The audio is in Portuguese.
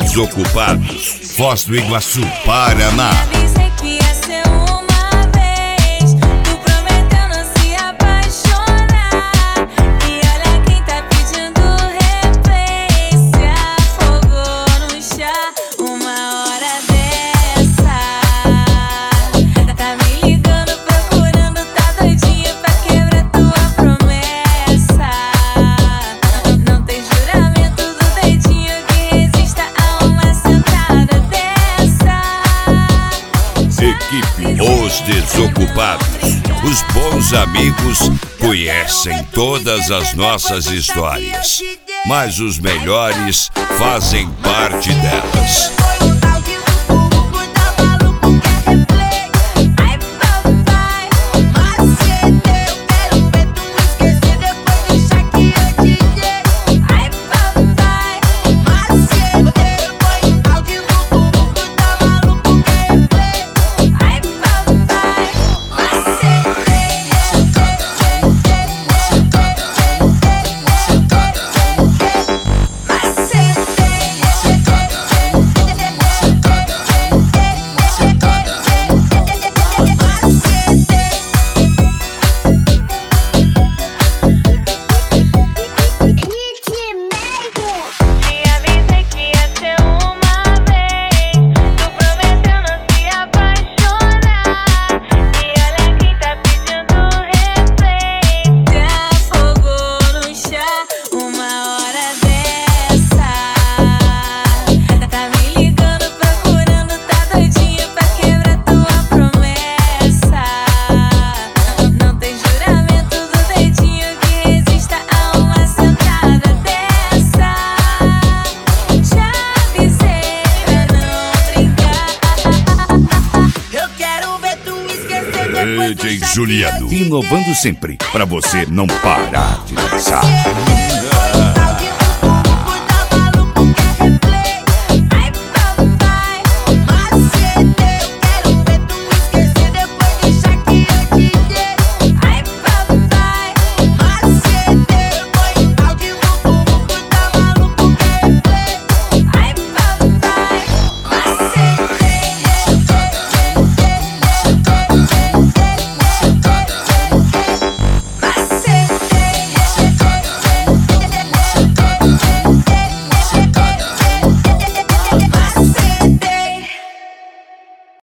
Desocupados, Foz do Iguaçu, Paraná. Equipe Os Desocupados. Os bons amigos conhecem todas as nossas histórias, mas os melhores fazem parte delas. DJ Juliano, inovando sempre, pra você não parar de dançar.